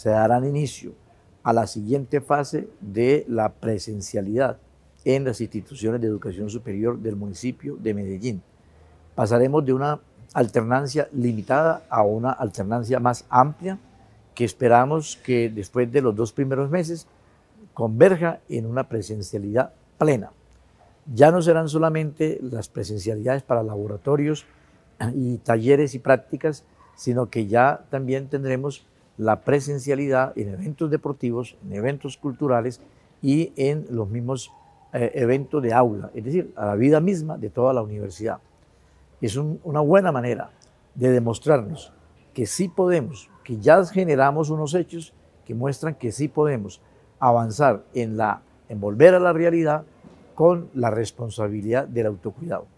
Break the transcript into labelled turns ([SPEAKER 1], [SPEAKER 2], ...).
[SPEAKER 1] se darán inicio a la siguiente fase de la presencialidad en las instituciones de educación superior del municipio de Medellín. Pasaremos de una alternancia limitada a una alternancia más amplia que esperamos que después de los 2 primeros meses converja en una presencialidad plena. Ya no serán solamente las presencialidades para laboratorios y talleres y prácticas, sino que ya también tendremos la presencialidad en eventos deportivos, en eventos culturales y en los mismos eventos de aula, es decir, a la vida misma de toda la universidad. Es una buena manera de demostrarnos que sí podemos, que ya generamos unos hechos que muestran que sí podemos avanzar en volver a la realidad con la responsabilidad del autocuidado.